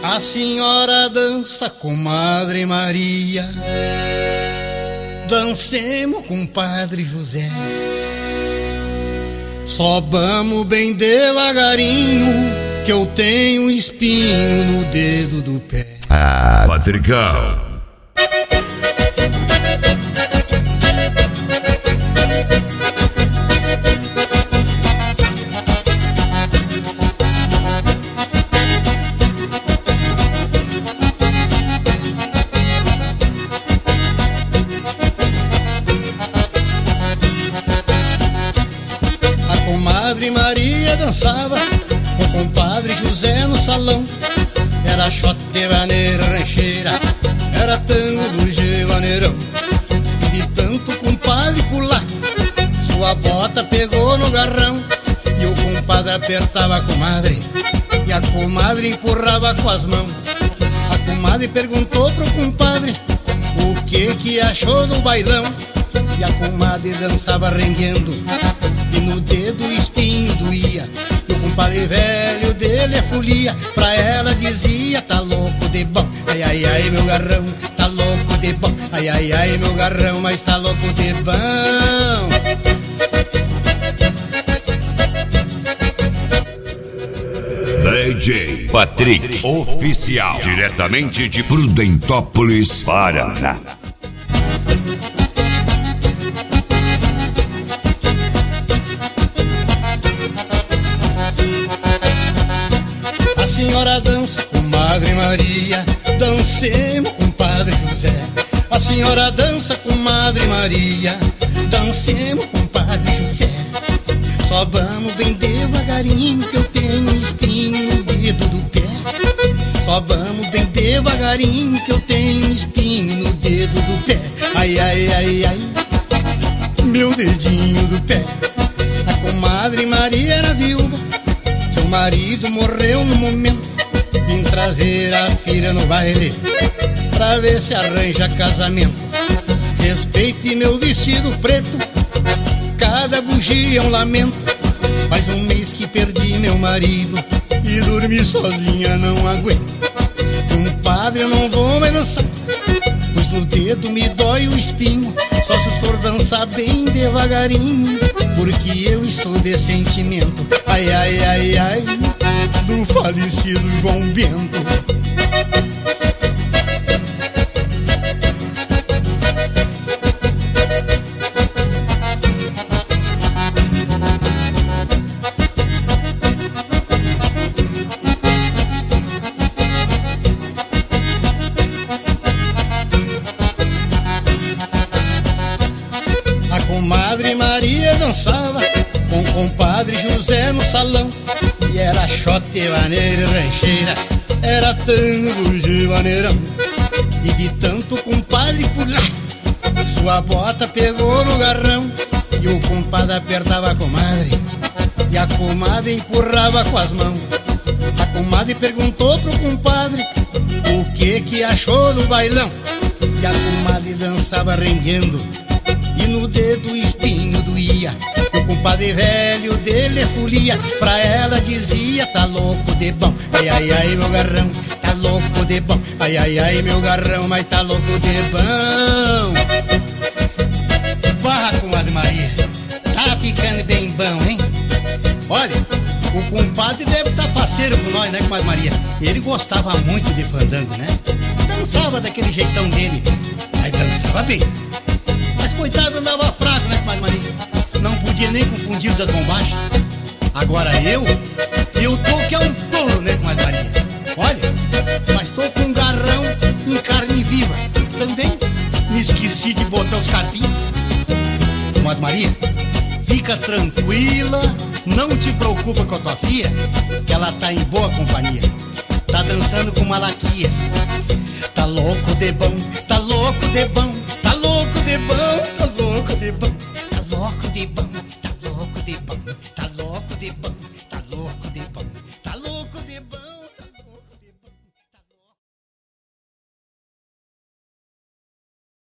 A senhora dança, comadre Maria, dancemos com Padre José. Só vamos bem devagarinho, que eu tenho espinho no dedo do pé. Patricão. Comadre Maria dançava com o compadre José no salão. Era xote, vaneira, rancheira, era tango do Gevaneirão. E de tanto compadre pular, sua bota pegou no garrão. E o compadre apertava a comadre, e a comadre empurrava com as mãos. A comadre perguntou pro compadre o que achou do bailão. E a comadre dançava renguendo, e no dedo o espinho doía. E o compadre velho dele é folia, pra ela dizia: tá louco de bom, ai ai ai meu garrão, tá louco de bom, ai ai ai meu garrão, mas tá louco de bom. DJ Patrick Oficial, diretamente de Prudentópolis, Paraná. A senhora dança, comadre Maria, dancemos com Padre José. A senhora dança, comadre Maria, dancemos com Padre José. Só vamos bem devagarinho, que eu tenho um espinho no dedo do pé. Só vamos bem devagarinho, que eu tenho um espinho no dedo do pé. Ai, ai, ai, ai, meu dedinho do pé. A comadre Maria era viúva, seu marido morreu no momento. Vim trazer a filha no baile, pra ver se arranja casamento. Respeite meu vestido preto, cada bugia é um lamento. Faz um mês que perdi meu marido, e dormir sozinha não aguento. Compadre, eu não vou mais dançar, pois no dedo me dói o espinho. Só se for dançar bem devagarinho, porque eu estou de sentimento. Ai, ai, ai, ai, do falecido João Bento. A comadre Maria dançava com o compadre José no salão. E era xote, vaneira e rancheira, era tango de vaneirão. E de tanto compadre pular, sua bota pegou no garrão. E o compadre apertava a comadre, e a comadre empurrava com as mãos. A comadre perguntou pro compadre o que achou do bailão. E a comadre dançava renguendo, e no dedo o espinho doía. O compadre velho dele é folia, pra ela dizia: tá louco de bom, ai ai ai meu garrão, tá louco de bom, ai ai ai meu garrão, mas tá louco de bom. Barra, comadre Maria, tá ficando bem bom, hein? Olha, o compadre deve estar parceiro com nós, né, comadre Maria? Ele gostava muito de fandango, né? Dançava daquele jeitão dele, mas dançava bem. Mas coitado, andava fraco, né, comadre Maria? Não podia nem confundir das bombachas. Agora eu tô que é um touro, né, comadre Maria? Olha, mas tô com um garrão em carne viva. Também me esqueci de botar os carpinhos. Comadre Maria, fica tranquila, não te preocupa com a tua filha, que ela tá em boa companhia. Tá dançando com Malaquias. Tá louco de bom, tá louco de bom, tá louco de bom, tá